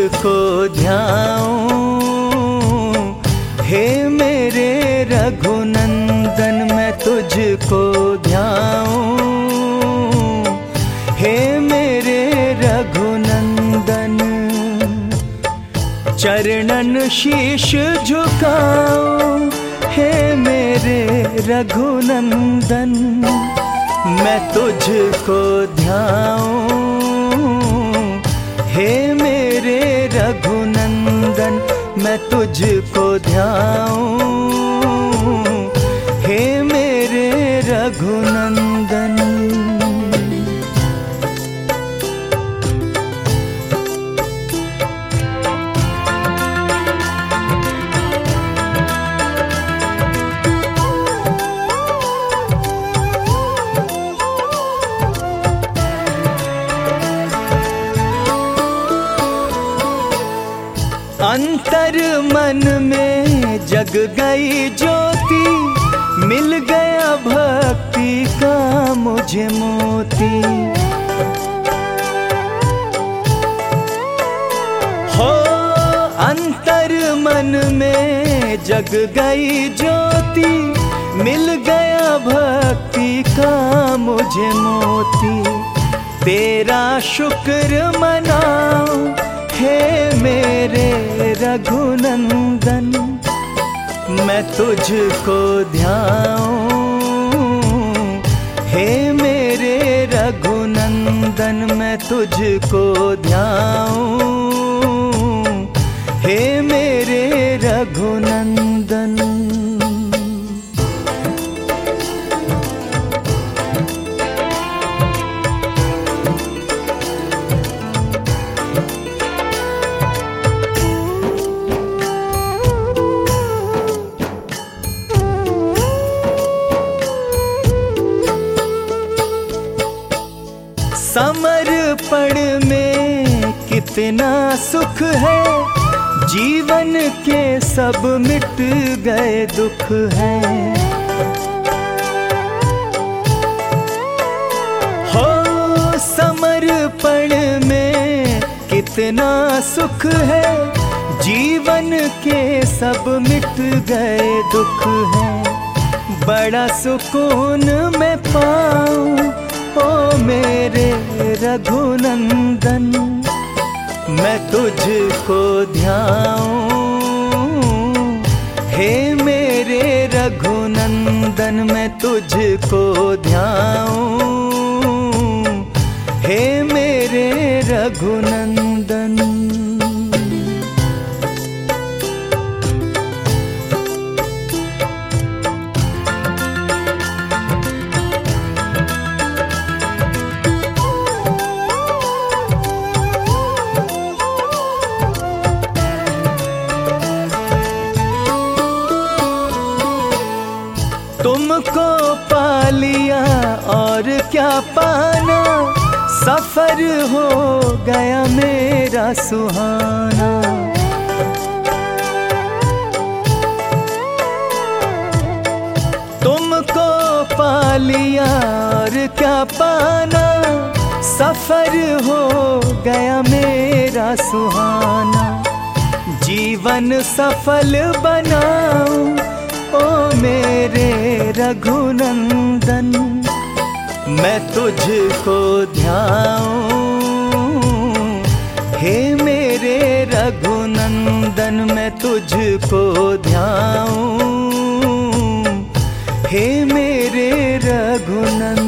तुझको ध्याऊं, हे मेरे रघुनंदन मैं तुझको ध्याऊं, हे मेरे रघुनंदन। चरणन शीश झुकाऊं, हे मेरे रघुनंदन मैं तुझको ध्याऊं, हे मेरे रघुनंदन मैं तुझको ध्याऊं, हे मेरे रघुनंदन। अंतर मन में जग गई ज्योति, मिल गया भक्ति का मुझे मोती। हो अंतर मन में जग गई ज्योति, मिल गया भक्ति का मुझे मोती। तेरा शुक्र मनाऊं, हे मेरे रघुनंदन मैं तुझको ध्याऊं, हे मेरे रघुनंदन मैं तुझको ध्याऊं, हे मेरे रघुनंदन। समर्पण में कितना सुख है, जीवन के सब मिट गए दुख हैं। हो समर्पण में कितना सुख है, जीवन के सब मिट गए दुख हैं। बड़ा सुकून मैं पाऊं, ओ मेरे रघुनंदन मैं तुझको ध्याऊं, हे मेरे रघुनंदन मैं तुझको ध्याऊं, हे मेरे रघुनंदन। तुमको पा लिया और क्या पाना, सफर हो गया मेरा सुहाना। तुमको पा लिया और क्या पाना, सफर हो गया मेरा सुहाना। जीवन सफल बनाऊं, ओ मेरे रघुनंदन मैं तुझको ध्याऊं, हे मेरे रघुनंदन मैं तुझको ध्याऊं, हे मेरे रघुनंदन।